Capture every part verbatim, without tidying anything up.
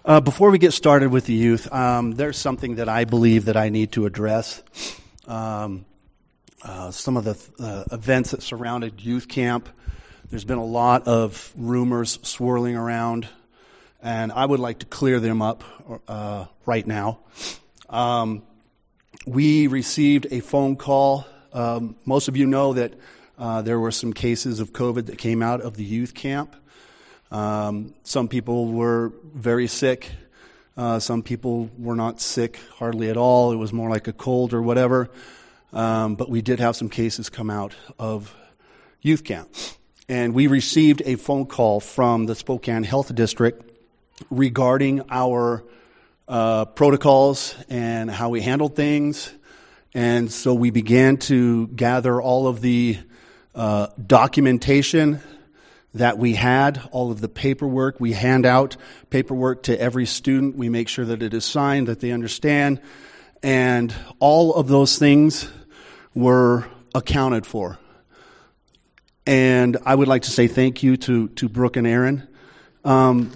Uh, before we get started with the youth, um, there's something that I believe that I need to address. Um, uh, some of the uh, events that surrounded youth camp, there's been a lot of rumors swirling around, and I would like to clear them up uh, right now. Um, we received a phone call. Um, most of you know that uh, there were some cases of COVID that came out of the youth camp. Um, some people were very sick. Uh, some people were not sick hardly at all. It was more like a cold or whatever. Um, but we did have some cases come out of youth camp. And we received a phone call from the Spokane Health District regarding our uh, protocols and how we handled things. And so we began to gather all of the uh, documentation that we had, all of the paperwork. We hand out paperwork to every student. We make sure that it is signed, that they understand. And all of those things were accounted for. And I would like to say thank you to, to Brooke and Aaron. Um,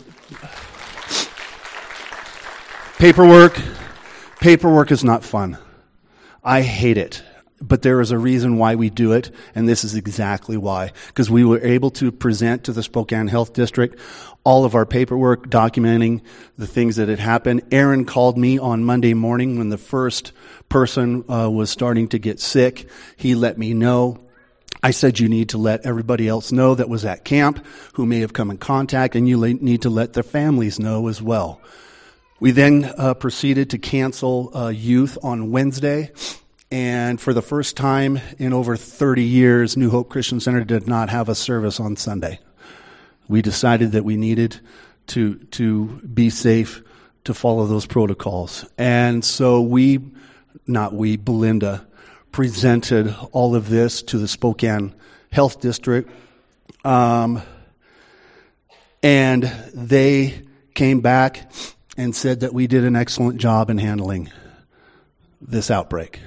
paperwork, paperwork is not fun. I hate it. But there is a reason why we do it, and this is exactly why. Because we were able to present to the Spokane Health District all of our paperwork documenting the things that had happened. Aaron called me on Monday morning when the first person uh, was starting to get sick. He let me know. I said you need to let everybody else know that was at camp who may have come in contact, and you need to let their families know as well. We then uh, proceeded to cancel uh, youth on Wednesday. And for the first time in over thirty years, New Hope Christian Center did not have a service on Sunday. We decided that we needed to to be safe, to follow those protocols. And so we, not we, Belinda, presented all of this to the Spokane Health District. Um, and they came back and said that we did an excellent job in handling this outbreak.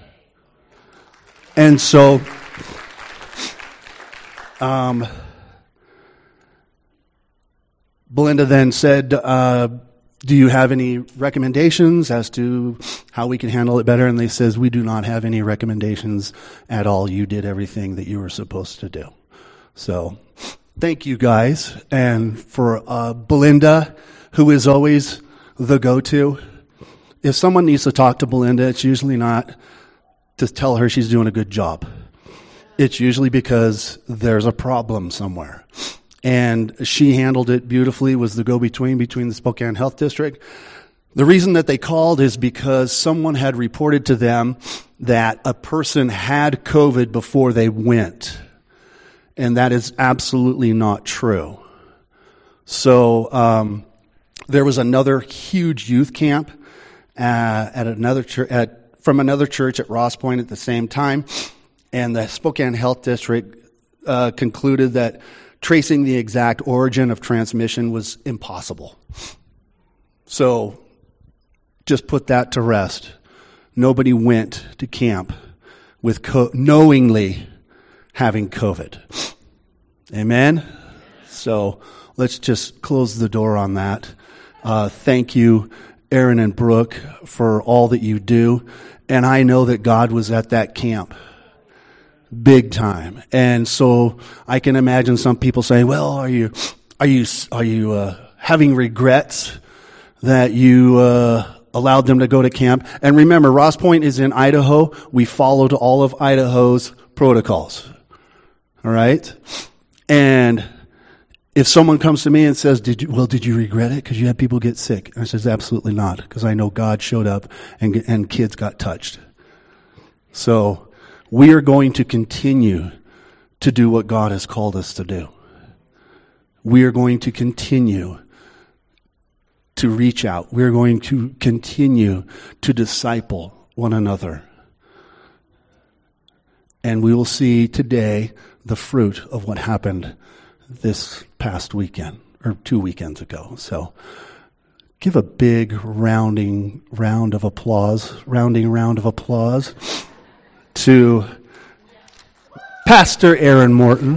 And so, um, Belinda then said, uh, do you have any recommendations as to how we can handle it better? And they says, we do not have any recommendations at all. You did everything that you were supposed to do. So, thank you guys. And for uh, Belinda, who is always the go-to, if someone needs to talk to Belinda, it's usually not to tell her she's doing a good job. It's usually because there's a problem somewhere. And she handled it beautifully, was the go-between between the Spokane Health District. The reason that they called is because someone had reported to them that a person had COVID before they went. And that is absolutely not true. So um, there was another huge youth camp uh, at another church, at from another church at Ross Point at the same time, and the Spokane Health District uh, concluded that tracing the exact origin of transmission was impossible. So just put that to rest. Nobody went to camp with co- knowingly having COVID. Amen? So let's just close the door on that. Uh, thank you, Aaron and Brooke, for all that you do. And I know that God was at that camp big time. And so I can imagine some people saying, well, are you, are you, are you, uh, having regrets that you, uh, allowed them to go to camp? And remember, Ross Point is in Idaho. We followed all of Idaho's protocols. All right. And if someone comes to me and says, "Did you? Well, did you regret it because you had people get sick?" And I says, "Absolutely not, because I know God showed up and and kids got touched." So we are going to continue to do what God has called us to do. We are going to continue to reach out. We are going to continue to disciple one another, and we will see today the fruit of what happened this past weekend, or two weekends ago. So give a big rounding round of applause, rounding round of applause to Pastor Aaron Morton.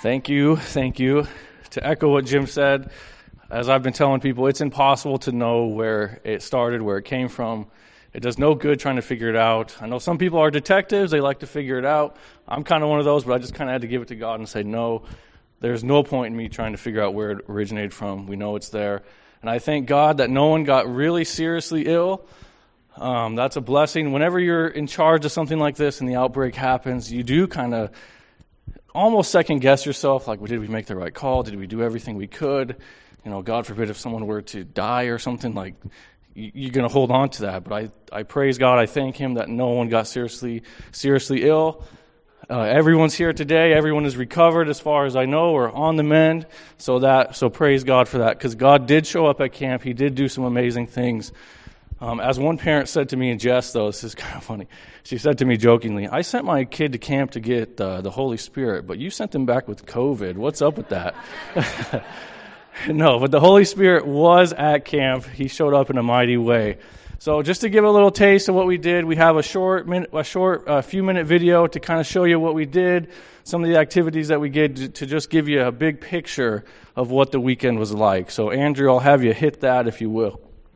Thank you, thank you. To echo what Jim said, as I've been telling people, it's impossible to know where it started, where it came from. It does no good trying to figure it out. I know some people are detectives, they like to figure it out. I'm kind of one of those, but I just kind of had to give it to God and say, no, there's no point in me trying to figure out where it originated from. We know it's there. And I thank God that no one got really seriously ill. Um, that's a blessing. Whenever you're in charge of something like this and the outbreak happens, you do kind of almost second guess yourself, like, well, did we make the right call? Did we do everything we could? You know, God forbid if someone were to die or something, like, you're going to hold on to that. But I, I praise God. I thank him that no one got seriously seriously ill. Uh, everyone's here today. Everyone is recovered as far as I know, or on the mend. So that so praise God for that, because God did show up at camp. He did do some amazing things. Um, as one parent said to me in jest, though, this is kind of funny. She said to me jokingly, I sent my kid to camp to get uh, the Holy Spirit, but you sent him back with COVID. What's up with that? No, but the Holy Spirit was at camp. He showed up in a mighty way. So just to give a little taste of what we did, we have a short, minute, a short, uh, few minute video to kind of show you what we did, some of the activities that we did to, to just give you a big picture of what the weekend was like. So Andrew, I'll have you hit that if you will.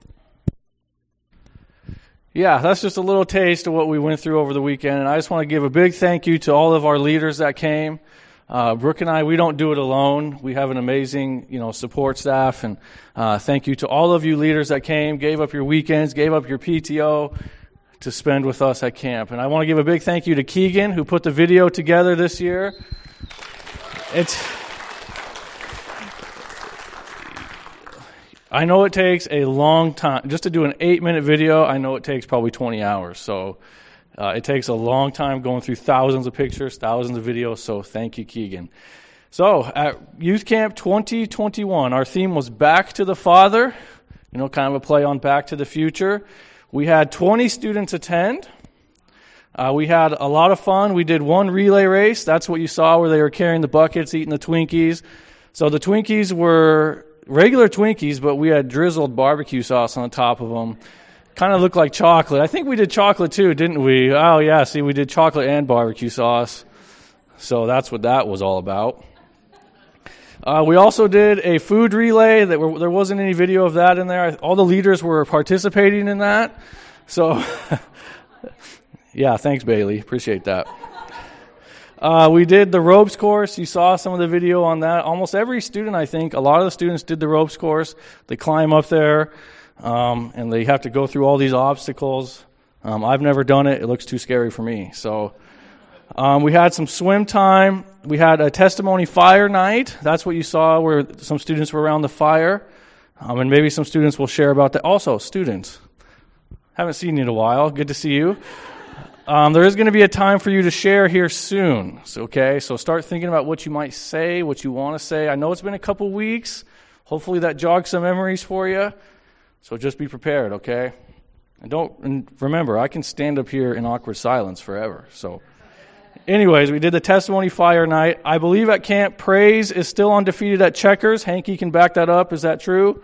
Yeah, that's just a little taste of what we went through over the weekend, and I just want to give a big thank you to all of our leaders that came. Uh, Brooke and I, we don't do it alone. We have an amazing, you know, support staff, and uh, thank you to all of you leaders that came, gave up your weekends, gave up your P T O to spend with us at camp. And I want to give a big thank you to Keegan, who put the video together this year. It's, I know it takes a long time just to do an eight-minute video. I know it takes probably twenty hours, so. Uh, it takes a long time going through thousands of pictures, thousands of videos, so thank you, Keegan. So, at Youth Camp twenty twenty-one, our theme was Back to the Father, you know, kind of a play on Back to the Future. We had twenty students attend. Uh, we had a lot of fun. We did one relay race. That's what you saw where they were carrying the buckets, eating the Twinkies. So the Twinkies were regular Twinkies, but we had drizzled barbecue sauce on the top of them. Kind of looked like chocolate. I think we did chocolate too, didn't we? Oh, yeah. See, we did chocolate and barbecue sauce. So that's what that was all about. Uh, we also did a food relay. That were, there wasn't any video of that in there. All the leaders were participating in that. So, yeah, thanks, Bailey. Appreciate that. Uh, we did the ropes course. You saw some of the video on that. Almost every student, I think, a lot of the students did the ropes course. They climb up there. Um, and they have to go through all these obstacles. Um, I've never done it. It looks too scary for me. So um, we had some swim time. We had a testimony fire night. That's what you saw where some students were around the fire. Um, and maybe some students will share about that. Also, students, haven't seen you in a while. Good to see you. Um, there is going to be a time for you to share here soon. So, okay, so start thinking about what you might say, what you want to say. I know it's been a couple weeks. Hopefully that jogs some memories for you. So just be prepared, okay? And don't and remember, I can stand up here in awkward silence forever. So anyways, we did the testimony fire night. I believe at camp, Praise is still undefeated at checkers. Hanky can back that up. Is that true?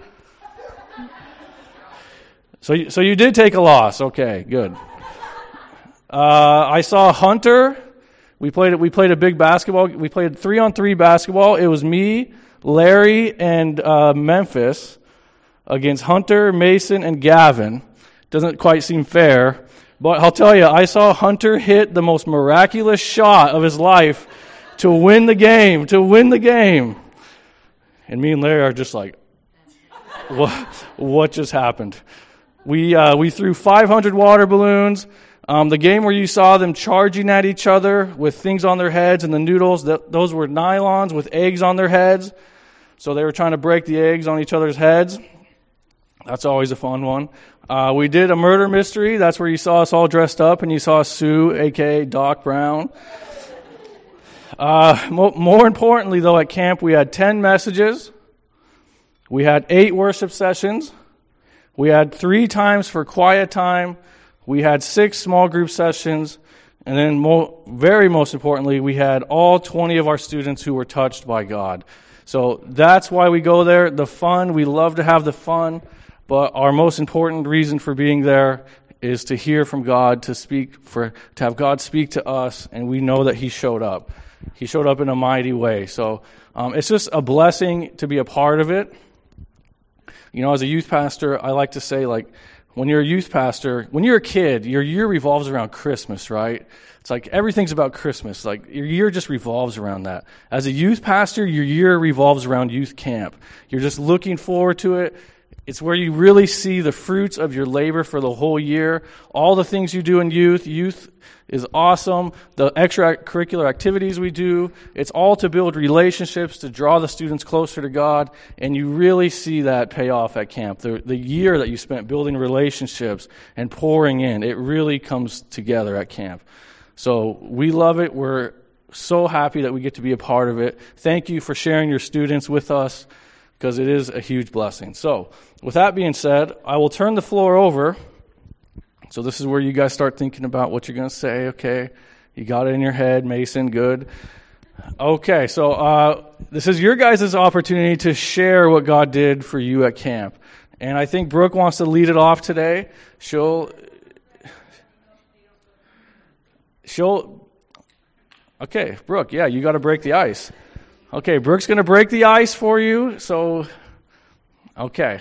So you, so you did take a loss. Okay, good. Uh, I saw Hunter. We played we played a big basketball. We played three on three basketball. It was me, Larry, and uh, Memphis against Hunter, Mason, and Gavin. Doesn't quite seem fair, but I'll tell you, I saw Hunter hit the most miraculous shot of his life to win the game, to win the game. And me and Larry are just like, what, what just happened? We uh, we threw five hundred water balloons. Um, the game where you saw them charging at each other with things on their heads and the noodles, th- those were nylons with eggs on their heads. So they were trying to break the eggs on each other's heads. That's always a fun one. Uh, we did a murder mystery. That's where you saw us all dressed up, and you saw Sue, a k a. Doc Brown. Uh, mo- more importantly, though, at camp, we had ten messages. We had eight worship sessions. We had three times for quiet time. We had six small group sessions. And then, mo- very most importantly, we had all twenty of our students who were touched by God. So that's why we go there. The fun, we love to have the fun. But our most important reason for being there is to hear from God, to speak for, to have God speak to us, and we know that He showed up. He showed up in a mighty way. So um, it's just a blessing to be a part of it. You know, as a youth pastor, I like to say, like, when you're a youth pastor, when you're a kid, your year revolves around Christmas, right? It's like everything's about Christmas. Like, your year just revolves around that. As a youth pastor, your year revolves around youth camp. You're just looking forward to it. It's where you really see the fruits of your labor for the whole year. All the things you do in youth. Youth is awesome. The extracurricular activities we do, it's all to build relationships, to draw the students closer to God, and you really see that pay off at camp. The, the year that you spent building relationships and pouring in, it really comes together at camp. So we love it. We're so happy that we get to be a part of it. Thank you for sharing your students with us, because it is a huge blessing. So, with that being said, I will turn the floor over. So this is where you guys start thinking about what you're going to say. Okay, you got it in your head, Mason, good. Okay, so uh, this is your guys' opportunity to share what God did for you at camp. And I think Brooke wants to lead it off today. She'll, she'll, okay, Brooke, yeah, you got to break the ice. Okay, Brooke's going to break the ice for you, so, okay.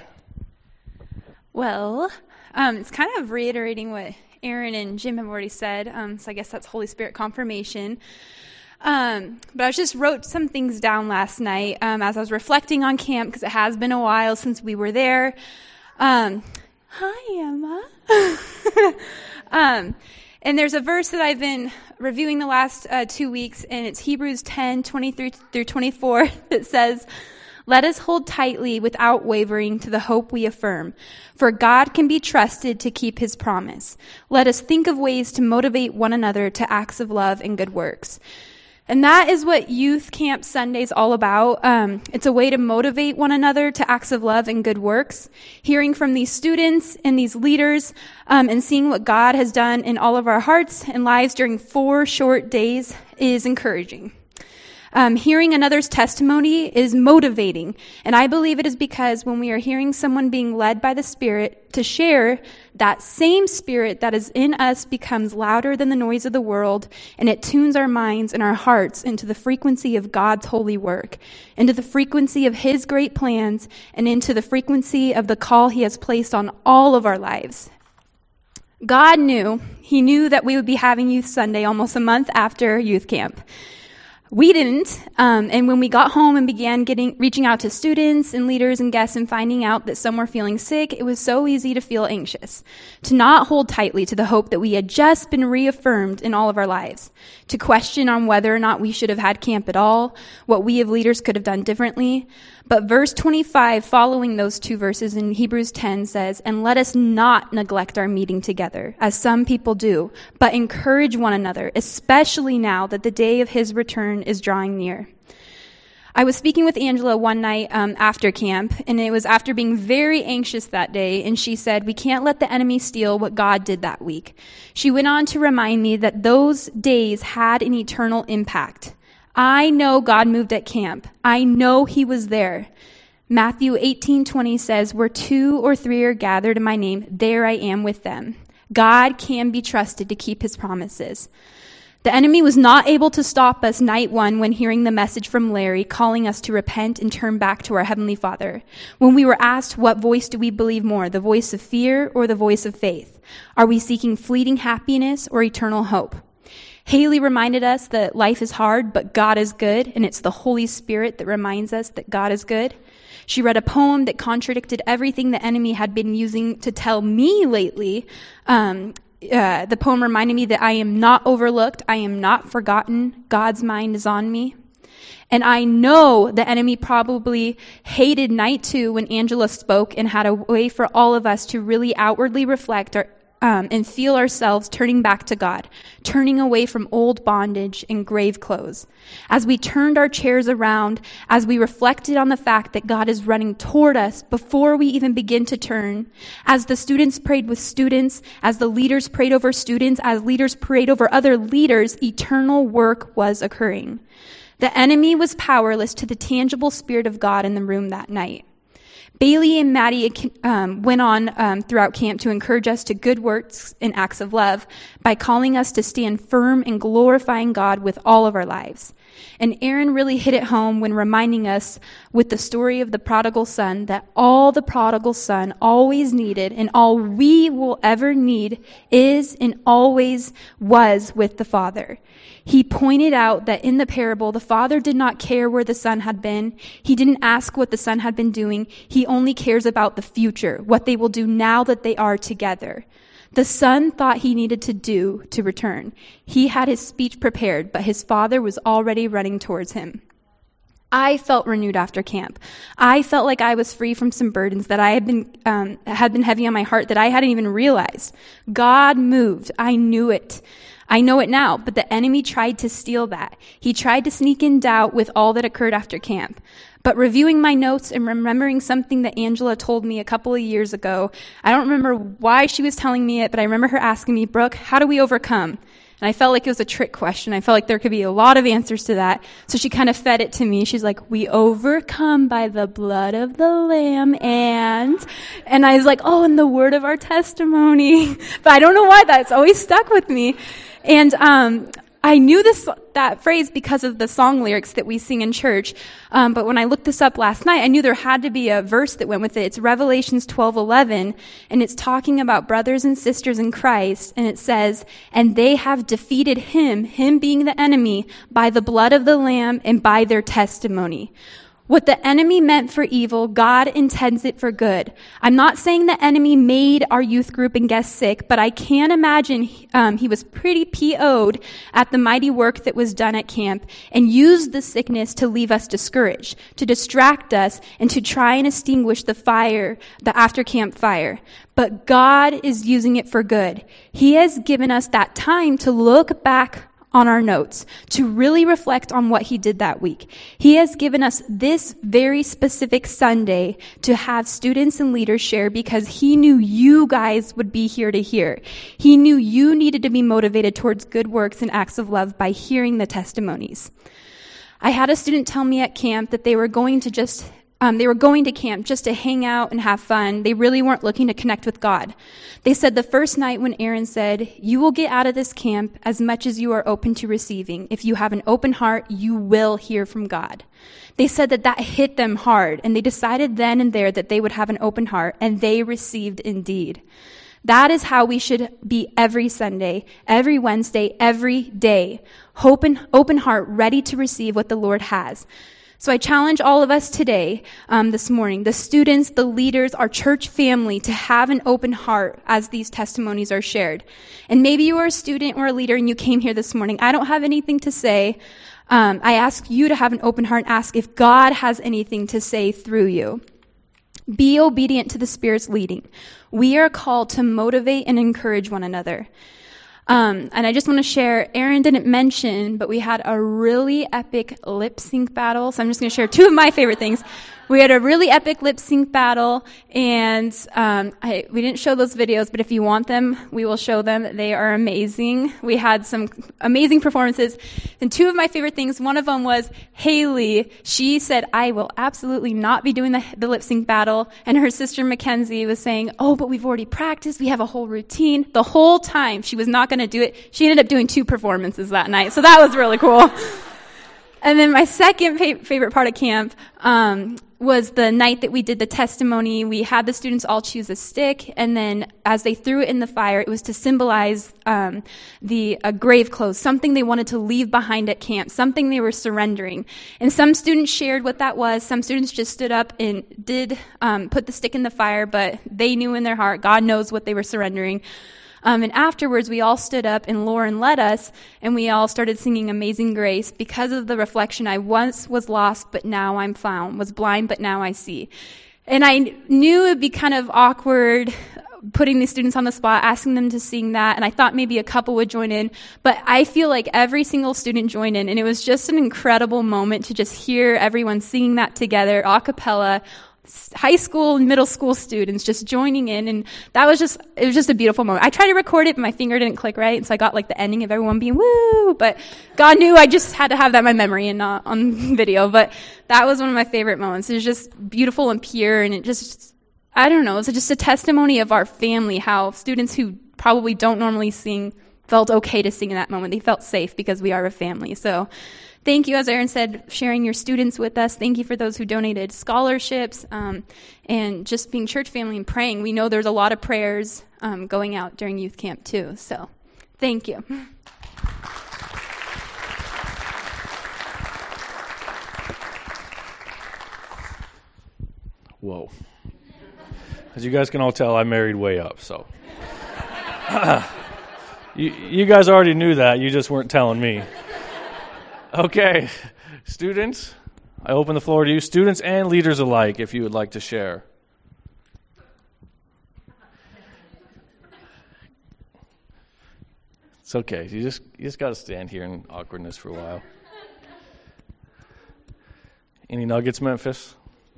Well, um, it's kind of reiterating what Aaron and Jim have already said, um, so I guess that's Holy Spirit confirmation. Um, but I just wrote some things down last night um, as I was reflecting on camp, because it has been a while since we were there. Um, hi, Emma. um, and there's a verse that I've been reviewing the last uh, two weeks, and it's Hebrews ten, twenty-three through twenty-four, that says, "Let us hold tightly without wavering to the hope we affirm, for God can be trusted to keep his promise. Let us think of ways to motivate one another to acts of love and good works." And that is what Youth Camp Sunday is all about. Um, it's a way to motivate one another to acts of love and good works. Hearing from these students and these leaders um, and seeing what God has done in all of our hearts and lives during four short days is encouraging. Um, hearing another's testimony is motivating, and I believe it is because when we are hearing someone being led by the Spirit to share, that same Spirit that is in us becomes louder than the noise of the world, and it tunes our minds and our hearts into the frequency of God's holy work, into the frequency of his great plans, and into the frequency of the call he has placed on all of our lives. God knew, he knew that we would be having Youth Sunday almost a month after youth camp. We didn't, um, and when we got home and began getting reaching out to students and leaders and guests and finding out that some were feeling sick, it was so easy to feel anxious, to not hold tightly to the hope that we had just been reaffirmed in all of our lives, to question on whether or not we should have had camp at all, what we as leaders could have done differently. But verse twenty-five, following those two verses in Hebrews ten, says, "And let us not neglect our meeting together, as some people do, but encourage one another, especially now that the day of his return is drawing near." I was speaking with Angela one night um, after camp, and it was after being very anxious that day, and she said, "We can't let the enemy steal what God did that week." She went on to remind me that those days had an eternal impact. I know God moved at camp. I know he was there. Matthew eighteen twenty says, "Where two or three are gathered in my name, there I am with them." God can be trusted to keep his promises. The enemy was not able to stop us night one when hearing the message from Larry calling us to repent and turn back to our Heavenly Father. When we were asked, what voice do we believe more, the voice of fear or the voice of faith? Are we seeking fleeting happiness or eternal hope? Haley reminded us that life is hard, but God is good, and it's the Holy Spirit that reminds us that God is good. She read a poem that contradicted everything the enemy had been using to tell me lately. Um, uh, the poem reminded me that I am not overlooked, I am not forgotten, God's mind is on me. And I know the enemy probably hated night two when Angela spoke and had a way for all of us to really outwardly reflect our Um, and feel ourselves turning back to God, turning away from old bondage and grave clothes. As we turned our chairs around, as we reflected on the fact that God is running toward us before we even begin to turn, as the students prayed with students, as the leaders prayed over students, as leaders prayed over other leaders, eternal work was occurring. The enemy was powerless to the tangible Spirit of God in the room that night. Bailey and Maddie um, went on um, throughout camp to encourage us to good works and acts of love by calling us to stand firm in glorifying God with all of our lives. And Aaron really hit it home when reminding us with the story of the prodigal son that all the prodigal son always needed and all we will ever need is and always was with the Father. He pointed out that in the parable, the father did not care where the son had been. He didn't ask what the son had been doing. He only cares about the future, what they will do now that they are together. The son thought he needed to do to return. He had his speech prepared, but his father was already running towards him. I felt renewed after camp. I felt like I was free from some burdens that I had been um, had been heavy on my heart that I hadn't even realized. God moved. I knew it. I know it now, but the enemy tried to steal that. He tried to sneak in doubt with all that occurred after camp. But reviewing my notes and remembering something that Angela told me a couple of years ago, I don't remember why she was telling me it, but I remember her asking me, Brooke, how do we overcome? And I felt like it was a trick question. I felt like there could be a lot of answers to that. So she kind of fed it to me. She's like, we overcome by the blood of the Lamb and, and I was like, oh, and the word of our testimony. But I don't know why that's always stuck with me. And, um, I knew this, that phrase because of the song lyrics that we sing in church. Um, but when I looked this up last night, I knew there had to be a verse that went with it. It's Revelations twelve eleven, and it's talking about brothers and sisters in Christ. And it says, and they have defeated him, him being the enemy, by the blood of the Lamb and by their testimony. What the enemy meant for evil, God intends it for good. I'm not saying the enemy made our youth group and guests sick, but I can imagine um, he was pretty P O'd at the mighty work that was done at camp and used the sickness to leave us discouraged, to distract us, and to try and extinguish the fire, the after camp fire. But God is using it for good. He has given us that time to look back on our notes, to really reflect on what he did that week. He has given us this very specific Sunday to have students and leaders share because he knew you guys would be here to hear. He knew you needed to be motivated towards good works and acts of love by hearing the testimonies. I had a student tell me at camp that they were going to just Um, they were going to camp just to hang out and have fun. They really weren't looking to connect with God. They said the first night when Aaron said, you will get out of this camp as much as you are open to receiving. If you have an open heart, you will hear from God. They said that that hit them hard, and they decided then and there that they would have an open heart, and they received indeed. That is how we should be every Sunday, every Wednesday, every day. Open, open heart, ready to receive what the Lord has. So I challenge all of us today, um, this morning, the students, the leaders, our church family, to have an open heart as these testimonies are shared. And maybe you are a student or a leader and you came here this morning. I don't have anything to say. Um, I ask you to have an open heart and ask if God has anything to say through you. Be obedient to the Spirit's leading. We are called to motivate and encourage one another. Um, and I just want to share, Aaron didn't mention, but we had a really epic lip sync battle. So I'm just going to share two of my favorite things. We had a really epic lip sync battle, and um, I, we didn't show those videos, but if you want them, we will show them. They are amazing. We had some amazing performances. And two of my favorite things, one of them was Haley. She said, I will absolutely not be doing the, the lip sync battle. And her sister Mackenzie was saying, oh, but we've already practiced. We have a whole routine. The whole time she was not going to do it. She ended up doing two performances that night. So that was really cool. And then my second fa- favorite part of camp um, was the night that we did the testimony. We had the students all choose a stick, and then as they threw it in the fire, it was to symbolize um, the uh, grave clothes, something they wanted to leave behind at camp, something they were surrendering. And some students shared what that was. Some students just stood up and did um, put the stick in the fire, but they knew in their heart, God knows what they were surrendering. Um, and afterwards, we all stood up, and Lauren led us, and we all started singing Amazing Grace because of the reflection, I once was lost, but now I'm found, was blind, but now I see. And I knew it would be kind of awkward putting these students on the spot, asking them to sing that, and I thought maybe a couple would join in, but I feel like every single student joined in, and it was just an incredible moment to just hear everyone singing that together, a cappella, high school and middle school students just joining in, and that was just, it was just a beautiful moment. I tried to record it, but my finger didn't click right, so I got like the ending of everyone being woo, but God knew I just had to have that in my memory and not on video. But that was one of my favorite moments. It was just beautiful and pure, and it just, I don't know, it was just a testimony of our family, how students who probably don't normally sing felt okay to sing in that moment. They felt safe because we are a family. So thank you, as Aaron said, sharing your students with us. Thank you for those who donated scholarships, um, and just being church family and praying. We know there's a lot of prayers um, going out during youth camp too. So thank you. Whoa. As you guys can all tell, I married way up, so. you, you guys already knew that. You just weren't telling me. Okay, students, I open the floor to you, students and leaders alike, if you would like to share. It's okay. You just you just got to stand here in awkwardness for a while. Any nuggets, Memphis?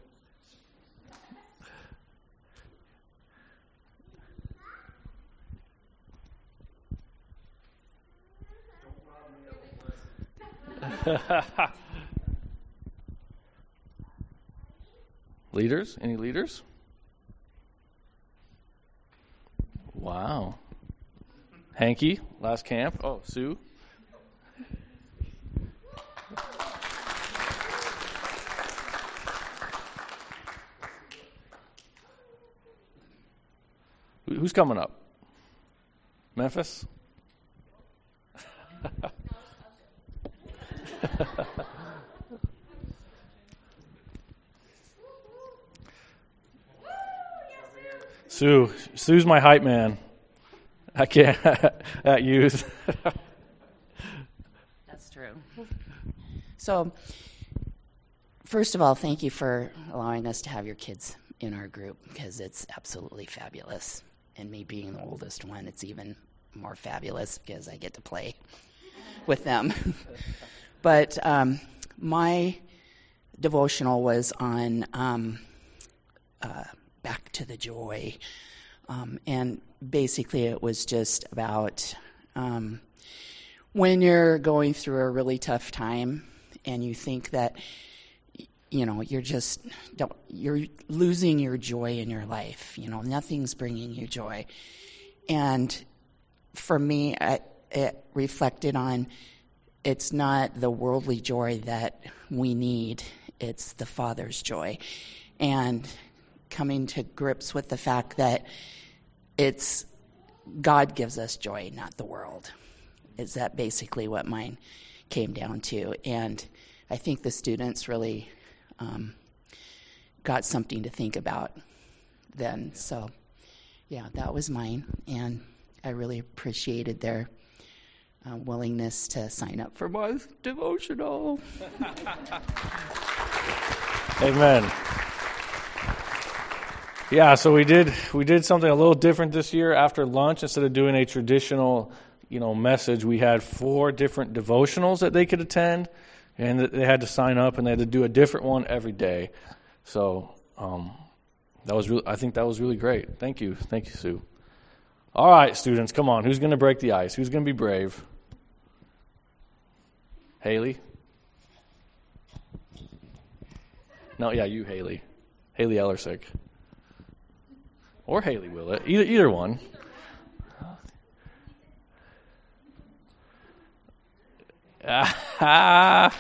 Leaders? Any leaders? Wow. Hanky, last camp. Oh, Sue. Who's coming up? Memphis? Sue, Sue's my hype man. I can't at youth. That's true. So, first of all, thank you for allowing us to have your kids in our group, because it's absolutely fabulous. And me being the oldest one, it's even more fabulous because I get to play with them. But um, my devotional was on um, uh, Back to the Joy. Um, and basically it was just about um, when you're going through a really tough time and you think that, you know, you're just, don't, you're losing your joy in your life. You know, nothing's bringing you joy. And for me, I, it reflected on, it's not the worldly joy that we need, it's the Father's joy. And coming to grips with the fact that it's God gives us joy, not the world. Is that basically what mine came down to? And I think the students really um, got something to think about then. So, yeah, that was mine. And I really appreciated their uh, willingness to sign up for my devotional. Amen. Yeah, so we did we did something a little different this year. After lunch, instead of doing a traditional, you know, message, we had four different devotionals that they could attend, and they had to sign up, and they had to do a different one every day. So um, that was really, I think that was really great. Thank you, thank you, Sue. All right, students, come on. Who's going to break the ice? Who's going to be brave? Haley? No, yeah, you, Haley. Haley Ellersick. Or Haley Willett. Either either one. Ah.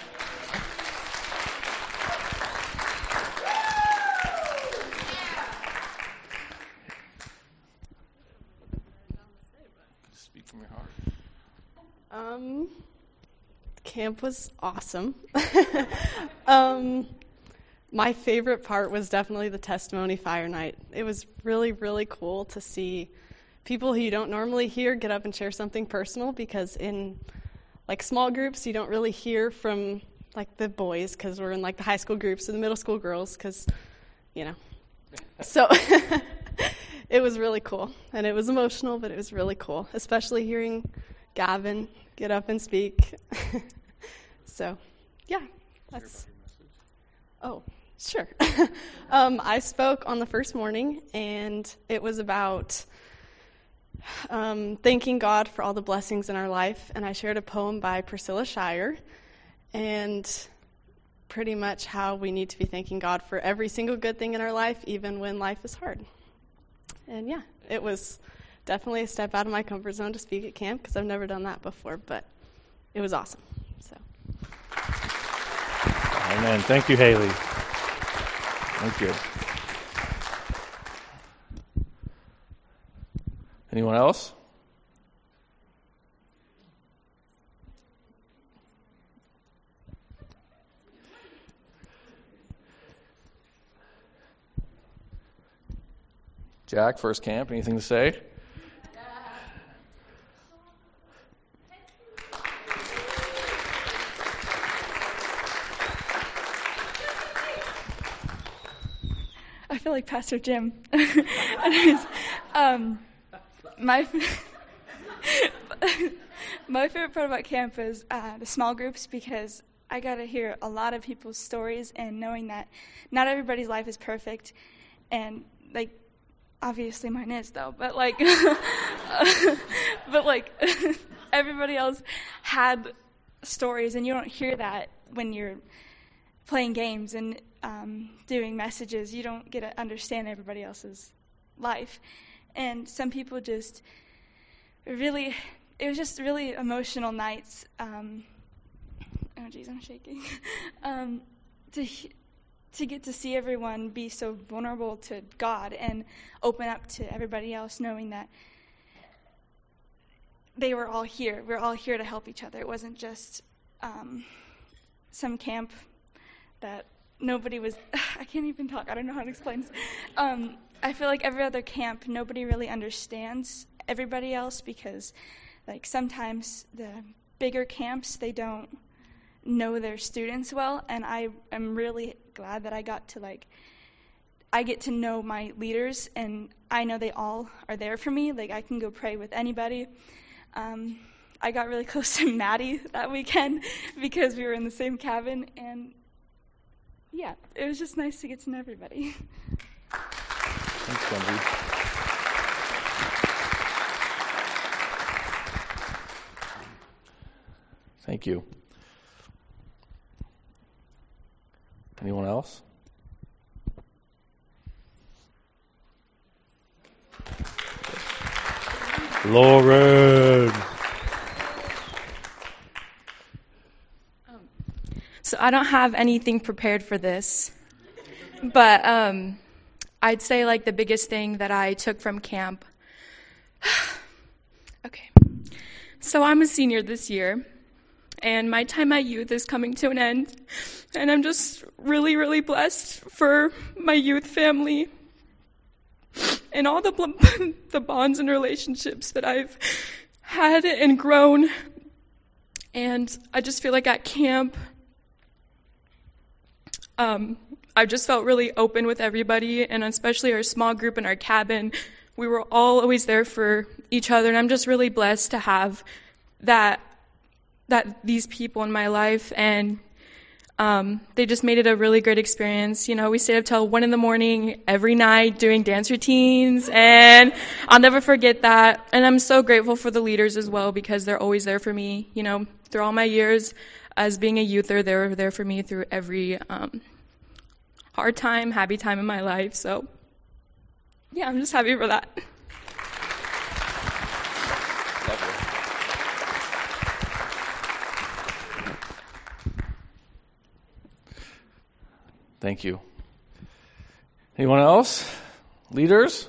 Speak from your heart. Um, camp was awesome. um, my favorite part was definitely the testimony fire night. It was really, really cool to see people who you don't normally hear get up and share something personal, because in like small groups you don't really hear from like the boys, because we're in like the high school groups, and the middle school girls, because you know. So it was really cool, and it was emotional, but it was really cool, especially hearing Gavin get up and speak. So, yeah, that's. Oh, Sure. um, I spoke on the first morning, and it was about um, thanking God for all the blessings in our life, and I shared a poem by Priscilla Shirer, and pretty much how we need to be thanking God for every single good thing in our life, even when life is hard. And yeah, it was definitely a step out of my comfort zone to speak at camp, because I've never done that before, but it was awesome. So. Amen. Thank you, Haley. Thank you. Anyone else? Jack, first camp, anything to say? I feel like Pastor Jim. Anyways, um, my my favorite part about camp is uh, the small groups, because I got to hear a lot of people's stories and knowing that not everybody's life is perfect, and like obviously mine is though, but like but like everybody else had stories, and you don't hear that when you're playing games and um, doing messages. You don't get to understand everybody else's life. And some people just really, it was just really emotional nights. Um, oh, geez, I'm shaking. um, to to get to see everyone be so vulnerable to God and open up to everybody else, knowing that they were all here. We were all here to help each other. It wasn't just um, some camp that nobody was, I can't even talk, I don't know how to explain this. Um, I feel like every other camp, nobody really understands everybody else, because like sometimes the bigger camps, they don't know their students well, and I am really glad that I got to like, I get to know my leaders, and I know they all are there for me. Like I can go pray with anybody. Um, I got really close to Maddie that weekend because we were in the same cabin, and yeah, it was just nice to get to know everybody. Thanks, Wendy. Thank you. Anyone else? Lauren. So I don't have anything prepared for this, but um, I'd say like the biggest thing that I took from camp. Okay, so I'm a senior this year, and my time at youth is coming to an end, and I'm just really, really blessed for my youth family and all the bl- the bonds and relationships that I've had and grown. And I just feel like at camp, Um, I just felt really open with everybody, and especially our small group in our cabin. We were all always there for each other, and I'm just really blessed to have that that these people in my life, and um, they just made it a really great experience. You know, we stayed up till one in the morning every night doing dance routines, and I'll never forget that. And I'm so grateful for the leaders as well, because they're always there for me. You know, through all my years as being a youther, they were there for me through every um, hard time, happy time in my life. So, yeah, I'm just happy for that. Thank you. Anyone else? Leaders?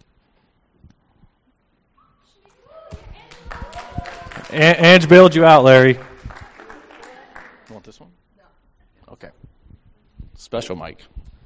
A- Ange bailed you out, Larry. You want this one? No. Okay. Special mic.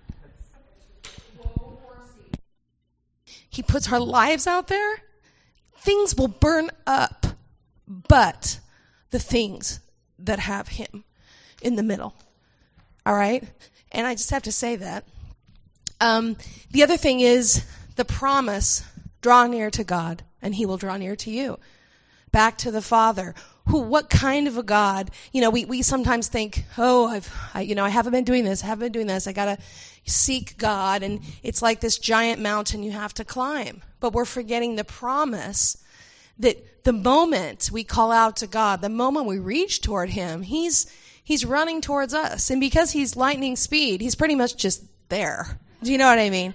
He puts our lives out there. Things will burn up, but the things that have him in the middle. All right? And I just have to say that. Um, the other thing is the promise, draw near to God, and he will draw near to you. Back to the Father. who, what kind of a God? You know, we, we sometimes think, oh, I've, I, you know, I haven't been doing this, I haven't been doing this. I gotta seek God, and it's like this giant mountain you have to climb. But we're forgetting the promise that the moment we call out to God, the moment we reach toward Him, He's He's running towards us, and because He's lightning speed, He's pretty much just there. Do you know what I mean?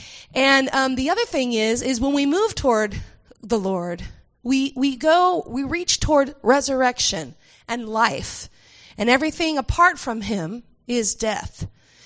And um, the other thing is, is when we move toward the Lord, we we go, we reach toward resurrection and life, and everything apart from Him is death.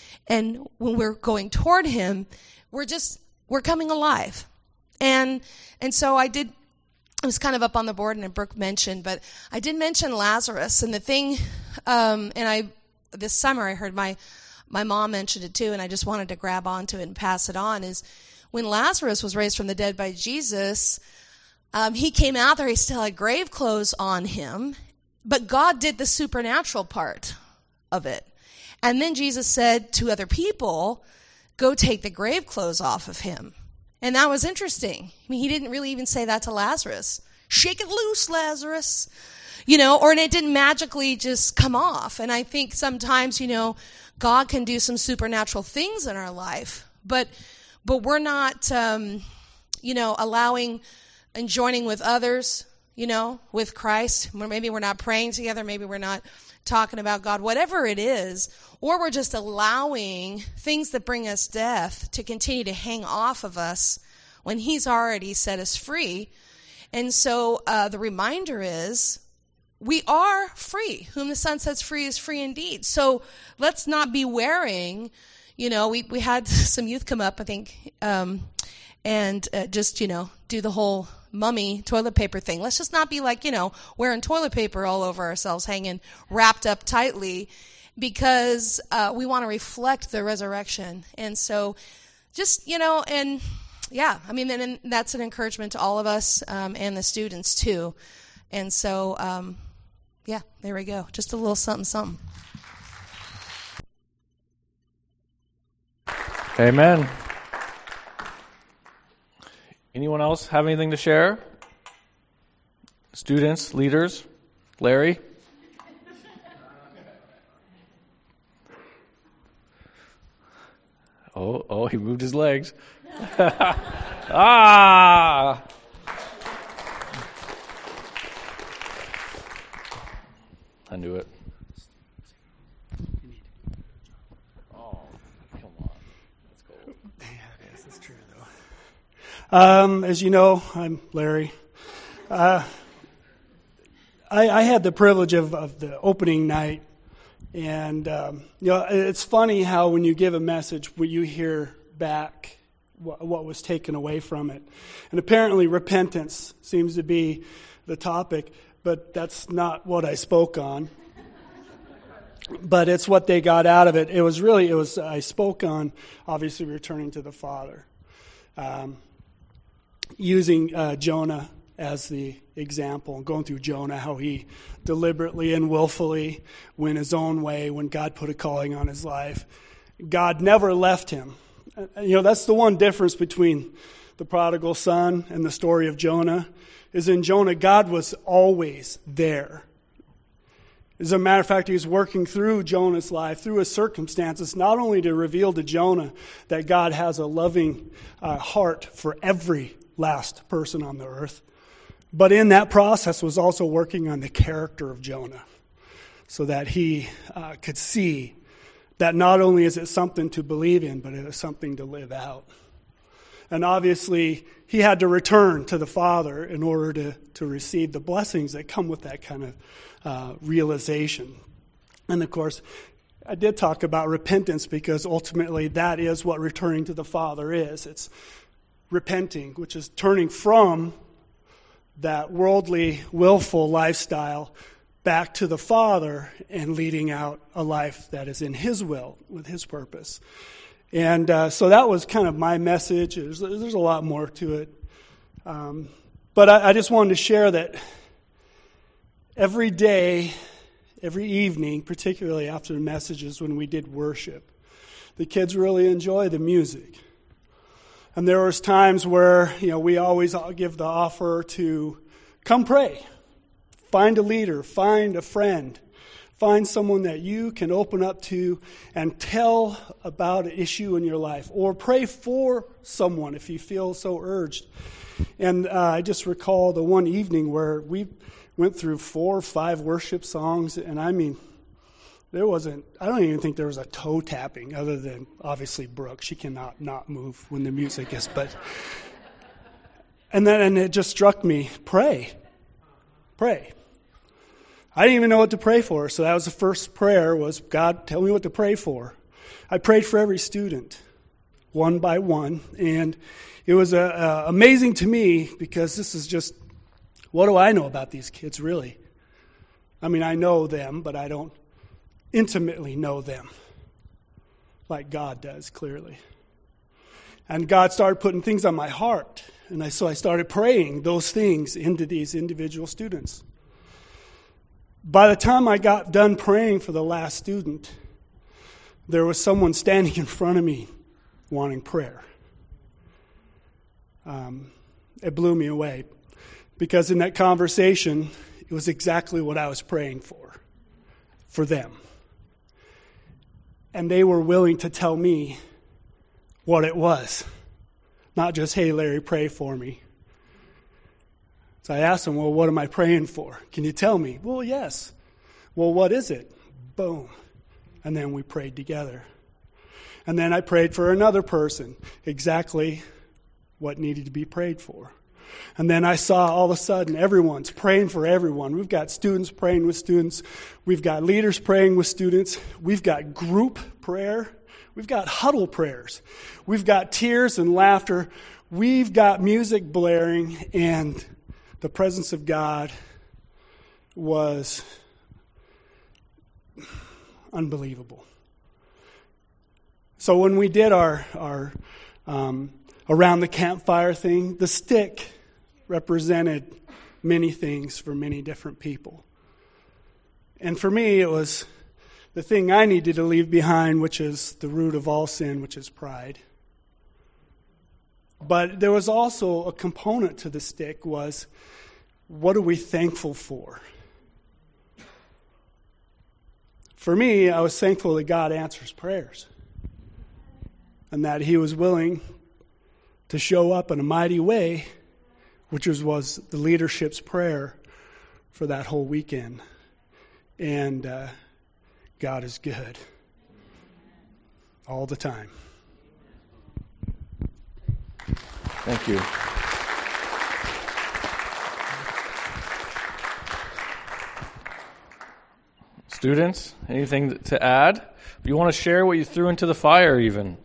And when we're going toward Him, we're just we're coming alive. And and so I did. It was kind of up on the board, and Brooke mentioned, but I did mention Lazarus, and the thing, um, and I this summer I heard my my mom mentioned it too, and I just wanted to grab onto it and pass it on. Is when Lazarus was raised from the dead by Jesus, um, he came out there. He still had grave clothes on him, but God did the supernatural part of it. And then Jesus said to other people, "Go take the grave clothes off of him." And that was interesting. I mean, he didn't really even say that to Lazarus. Shake it loose, Lazarus. You know, or it didn't magically just come off. And I think sometimes, you know, God can do some supernatural things in our life, but but we're not, um, you know, allowing and joining with others, you know, with Christ. Maybe we're not praying together. Maybe we're not talking about God, whatever it is, or we're just allowing things that bring us death to continue to hang off of us when He's already set us free. And so uh, the reminder is, we are free. Whom the Son sets free is free indeed. So let's not be wearing, you know, we, we had some youth come up, I think, um, and uh, just, you know, do the whole mummy toilet paper thing. Let's just not be like, you know, wearing toilet paper all over ourselves, hanging wrapped up tightly, because uh, we want to reflect the resurrection. And so just, you know, and yeah, I mean, and that's an encouragement to all of us um, and the students too. And so, um, yeah, there we go. Just a little something, something. Amen. Anyone else have anything to share? Students, leaders, Larry? Oh, oh, he moved his legs. ah! I knew it. Oh, come on. Let's go. Yeah, yes, that's true, though. Um, as you know, I'm Larry. Uh, I, I had the privilege of, of the opening night. And, um, you know, it's funny how when you give a message, when you hear back what, what was taken away from it. And apparently repentance seems to be the topic, but that's not what I spoke on. But it's what they got out of it. It was really, it was, I spoke on, obviously, returning to the Father. Um, using uh, Jonah as the example, going through Jonah, how he deliberately and willfully went his own way when God put a calling on his life. God never left him. You know, that's the one difference between the prodigal son and the story of Jonah, is in Jonah, God was always there. As a matter of fact, he was working through Jonah's life, through his circumstances, not only to reveal to Jonah that God has a loving uh, heart for every last person on the earth, but in that process was also working on the character of Jonah, so that he uh, could see that not only is it something to believe in, but it is something to live out. And obviously, he had to return to the Father in order to, to receive the blessings that come with that kind of uh, realization. And of course, I did talk about repentance, because ultimately that is what returning to the Father is. It's repenting, which is turning from that worldly, willful lifestyle back to the Father and leading out a life that is in His will, with His purpose. And uh, so that was kind of my message. There's, there's a lot more to it. Um, but I, I just wanted to share that every day, every evening, particularly after the messages when we did worship, the kids really enjoy the music. And there was times where, you know, we always give the offer to come pray. Find a leader, find a friend, find someone that you can open up to and tell about an issue in your life, or pray for someone if you feel so urged. And uh, I just recall the one evening where we went through four or five worship songs, and I mean, there wasn't, I don't even think there was a toe tapping other than obviously Brooke. She cannot not move when the music is, but, and then and it just struck me, pray, pray. I didn't even know what to pray for, so that was the first prayer was, God, tell me what to pray for. I prayed for every student, one by one, and it was uh, uh, amazing to me because this is just, what do I know about these kids, really? I mean, I know them, but I don't intimately know them like God does, clearly. And God started putting things on my heart, and I, so I started praying those things into these individual students. By the time I got done praying for the last student, there was someone standing in front of me wanting prayer. Um, it blew me away because in that conversation, it was exactly what I was praying for, for them. And they were willing to tell me what it was, not just, hey, Larry, pray for me. So I asked him, well, what am I praying for? Can you tell me? Well, yes. Well, what is it? Boom. And then we prayed together. And then I prayed for another person, exactly what needed to be prayed for. And then I saw all of a sudden everyone's praying for everyone. We've got students praying with students. We've got leaders praying with students. We've got group prayer. We've got huddle prayers. We've got tears and laughter. We've got music blaring, and the presence of God was unbelievable. So when we did our, our um, around the campfire thing, the stick represented many things for many different people. And for me, it was the thing I needed to leave behind, which is the root of all sin, which is pride. But there was also a component to the stick was, what are we thankful for? For me, I was thankful that God answers prayers and that he was willing to show up in a mighty way, which was, was the leadership's prayer for that whole weekend. And uh, God is good all the time. Thank you. Students, anything to add? Do you want to share what you threw into the fire even?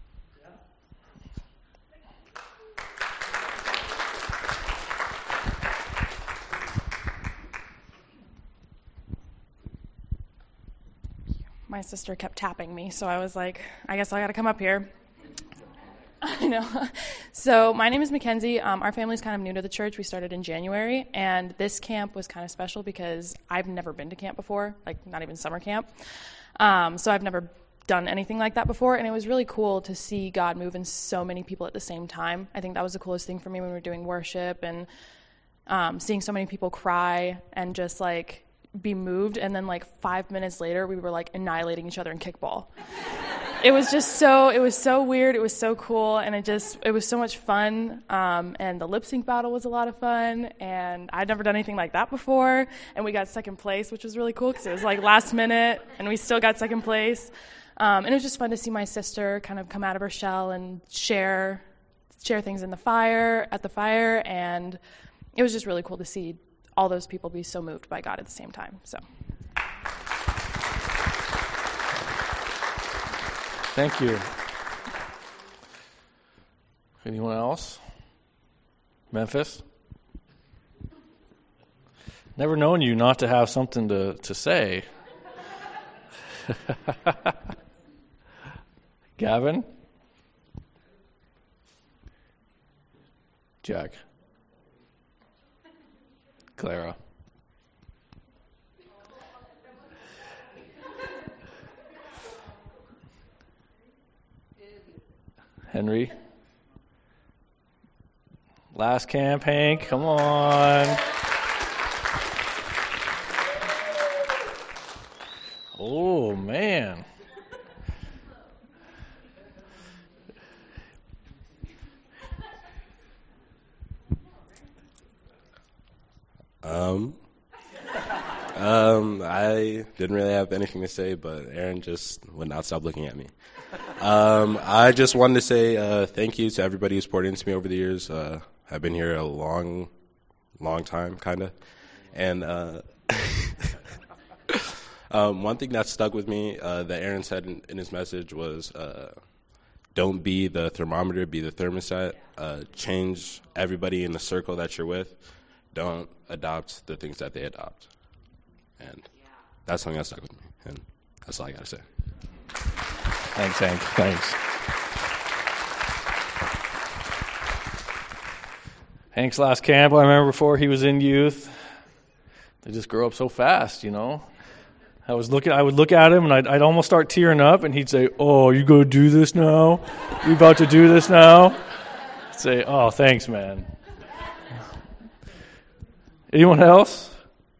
My sister kept tapping me, so I was like, I guess I got to come up here. I know. So my name is Mackenzie. Um, our family's kind of new to the church. We started in January, and this camp was kind of special because I've never been to camp before, like not even summer camp. Um, so I've never done anything like that before, and it was really cool to see God move in so many people at the same time. I think that was the coolest thing for me when we were doing worship and um, seeing so many people cry and just like be moved, and then like five minutes later we were like annihilating each other in kickball. It was just so, it was so weird, it was so cool, and it just, it was so much fun, um, and the lip sync battle was a lot of fun, and I'd never done anything like that before, and we got second place, which was really cool, because it was like last minute, and we still got second place, um, and it was just fun to see my sister kind of come out of her shell and share, share things in the fire, at the fire, and it was just really cool to see all those people be so moved by God at the same time, so. Thank you. Anyone else? Memphis? Never known you not to have something to, to say. Gavin? Jack? Clara? Henry? Last camp, Hank, come on. Oh, man. Um, um, I didn't really have anything to say, but Aaron just would not stop looking at me. Um, I just wanted to say uh, thank you to everybody who's poured into me over the years. Uh, I've been here a long, long time, kind of. And uh, um, one thing that stuck with me uh, that Aaron said in, in his message was, uh, don't be the thermometer, be the thermostat. Uh, change everybody in the circle that you're with. Don't adopt the things that they adopt. And that's something that stuck with me. And that's all I got to say. Thanks, Hank. Thanks. Hank's last camp, I remember before he was in youth, they just grow up so fast, you know. I was looking. I would look at him, and I'd, I'd almost start tearing up, and he'd say, "Oh, you going to do this now? You about to do this now?" I'd say, "Oh, thanks, man." Anyone else?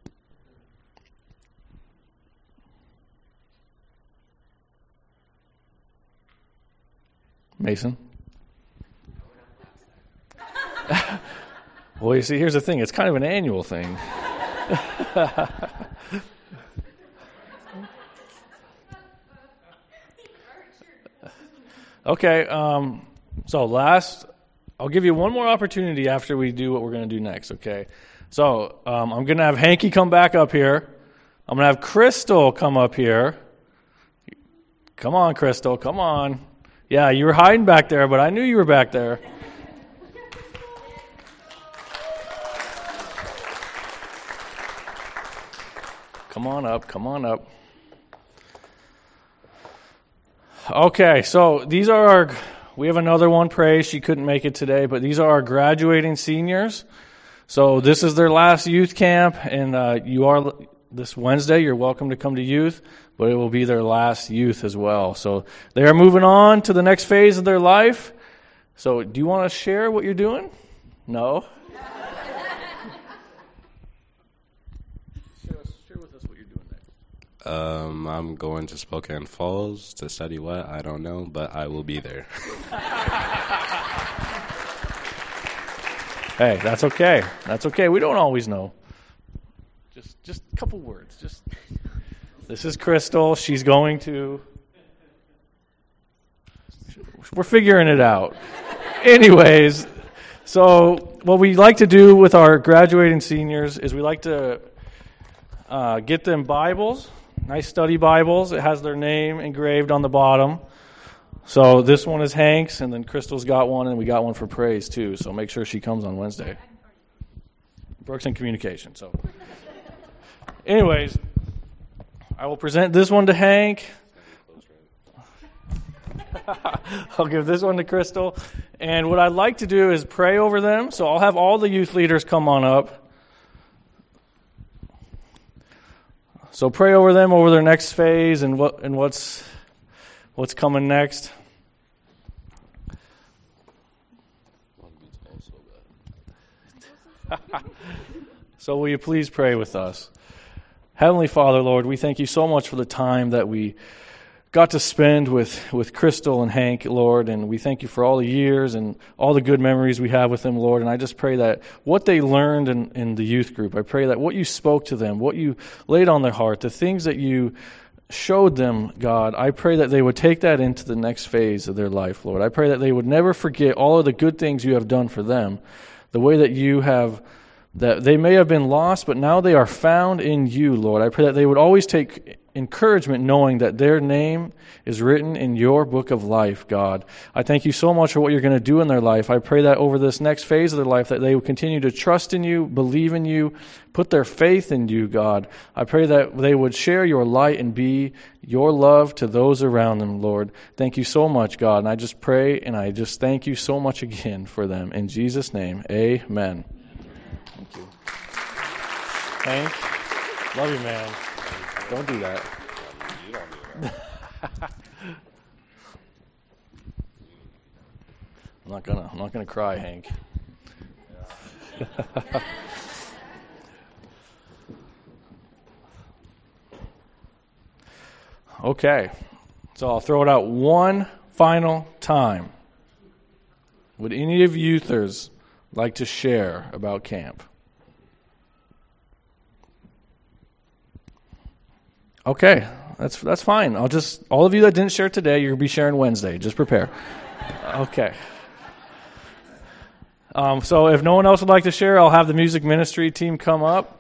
Mason? Well, you see, here's the thing. It's kind of an annual thing. Okay, um, so last, I'll give you one more opportunity after we do what we're going to do next, okay? So um, I'm going to have Hanky come back up here. I'm going to have Crystal come up here. Come on, Crystal, come on. Yeah, you were hiding back there, but I knew you were back there. Come on up, come on up. Okay, so these are our, we have another one, Praise. She couldn't make it today, but these are our graduating seniors. So this is their last youth camp, and uh, you are, this Wednesday, you're welcome to come to youth, but it will be their last youth as well. So they are moving on to the next phase of their life. So do you want to share what you're doing? No? share, share with us what you're doing next. Um, I'm going to Spokane Falls to study what? I don't know, but I will be there. Hey, that's okay. That's okay. We don't always know. Just just a couple words. Just this is Crystal. She's going to We're figuring it out. Anyways, so what we like to do with our graduating seniors is we like to uh, get them Bibles, nice study Bibles. It has their name engraved on the bottom. So this one is Hank's, and then Crystal's got one, and we got one for Praise, too. So make sure she comes on Wednesday. Brooks and Communication. So, anyways, I will present this one to Hank. I'll give this one to Crystal. And what I'd like to do is pray over them. So I'll have all the youth leaders come on up. So pray over them over their next phase and what and what's what's coming next. So will you please pray with us? Heavenly Father, Lord, we thank you so much for the time that we got to spend with, with Crystal and Hank, Lord, and we thank you for all the years and all the good memories we have with them, Lord, and I just pray that what they learned in, in the youth group, I pray that what you spoke to them, what you laid on their heart, the things that you showed them, God, I pray that they would take that into the next phase of their life, Lord. I pray that they would never forget all of the good things you have done for them, the way that you have, that they may have been lost, but now they are found in you, Lord. I pray that they would always take encouragement knowing that their name is written in your book of life, God. I thank you so much for what you're going to do in their life. I pray that over this next phase of their life that they will continue to trust in you, believe in you, put their faith in you, God. I pray that they would share your light and be your love to those around them, Lord. Thank you so much, God. And I just pray and I just thank you so much again for them. In Jesus' name, amen. Thank you. Hank, love you, man. Don't do that. You don't do that. I'm not gonna. I'm not gonna cry, Hank. Okay. So I'll throw it out one final time. Would any of you youthers like to share about camp? Okay, that's that's fine. I'll just, all of you that didn't share today, you'll be sharing Wednesday. Just prepare. Okay. Um, so if no one else would like to share, I'll have the music ministry team come up.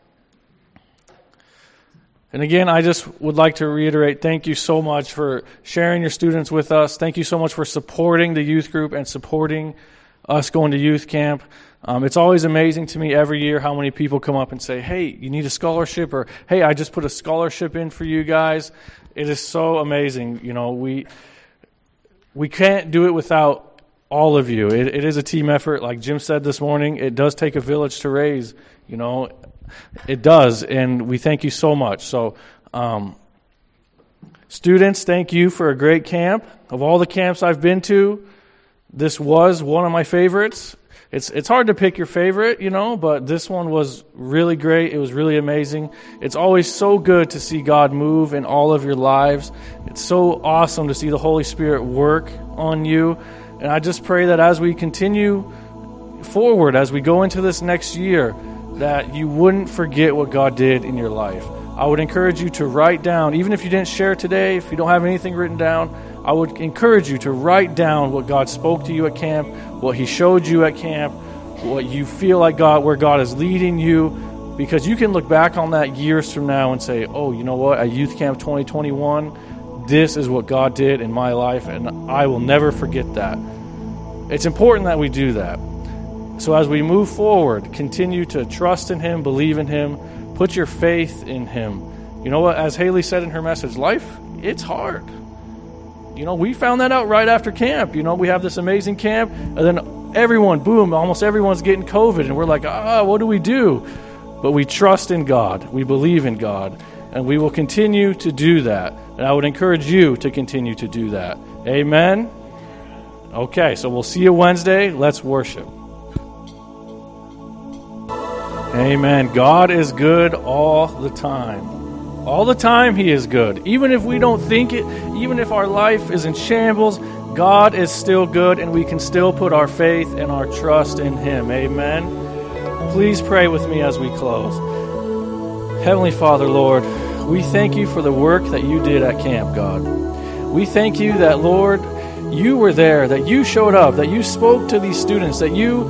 And again, I just would like to reiterate, thank you so much for sharing your students with us. Thank you so much for supporting the youth group and supporting us going to youth camp. Um, it's always amazing to me every year how many people come up and say, hey, you need a scholarship, or hey, I just put a scholarship in for you guys. It is so amazing. You know, we we can't do it without all of you. It, it is a team effort. Like Jim said this morning, it does take a village to raise, you know. It does, and we thank you so much. So, um, students, thank you for a great camp. Of all the camps I've been to, this was one of my favorites. It's it's hard to pick your favorite, you know, but this one was really great. It was really amazing. It's always so good to see God move in all of your lives. It's so awesome to see the Holy Spirit work on you. And I just pray that as we continue forward, as we go into this next year, that you wouldn't forget what God did in your life. I would encourage you to write down, even if you didn't share today, if you don't have anything written down, I would encourage you to write down what God spoke to you at camp, what He showed you at camp, what you feel like God, where God is leading you, because you can look back on that years from now and say, oh, you know what, at Youth Camp twenty twenty-one, this is what God did in my life, and I will never forget that. It's important that we do that. So as we move forward, continue to trust in Him, believe in Him, put your faith in Him. You know what, as Haley said in her message, life, it's hard. You know, we found that out right after camp. You know, we have this amazing camp, and then everyone, boom, almost everyone's getting COVID, and we're like, ah, what do we do? But we trust in God. We believe in God, and we will continue to do that. And I would encourage you to continue to do that. Amen? Okay, so we'll see you Wednesday. Let's worship. Amen. God is good all the time. All the time He is good. Even if we don't think it, even if our life is in shambles, God is still good, and we can still put our faith and our trust in Him. Amen. Please pray with me as we close. Heavenly Father, Lord, we thank You for the work that You did at camp, God. We thank You that, Lord, You were there, that You showed up, that You spoke to these students, that You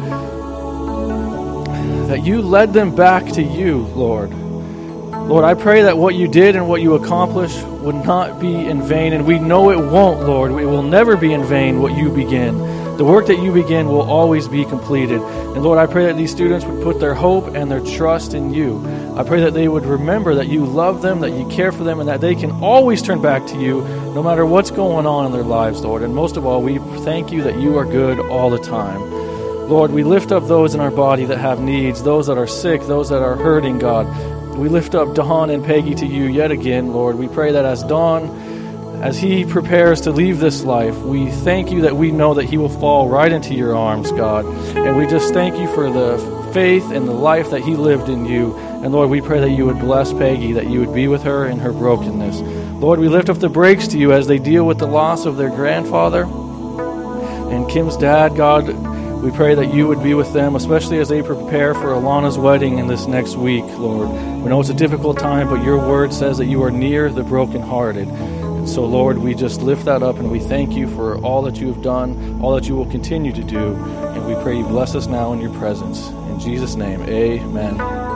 that You led them back to You, Lord. Lord, I pray that what You did and what You accomplished would not be in vain, and we know it won't, Lord. It will never be in vain what You begin. The work that You begin will always be completed. And Lord, I pray that these students would put their hope and their trust in You. I pray that they would remember that You love them, that You care for them, and that they can always turn back to You no matter what's going on in their lives, Lord. And most of all, we thank You that You are good all the time. Lord, we lift up those in our body that have needs, those that are sick, those that are hurting, God. We lift up Don and Peggy to You yet again, Lord. We pray that as Don, as he prepares to leave this life, we thank You that we know that he will fall right into Your arms, God. And we just thank You for the faith and the life that he lived in You. And Lord, we pray that You would bless Peggy, that You would be with her in her brokenness. Lord, we lift up the Breaks to You as they deal with the loss of their grandfather and Kim's dad, God. We pray that You would be with them, especially as they prepare for Alana's wedding in this next week, Lord. We know it's a difficult time, but Your word says that You are near the brokenhearted. And so, Lord, we just lift that up, and we thank You for all that You have done, all that You will continue to do. And we pray You bless us now in Your presence. In Jesus' name, amen.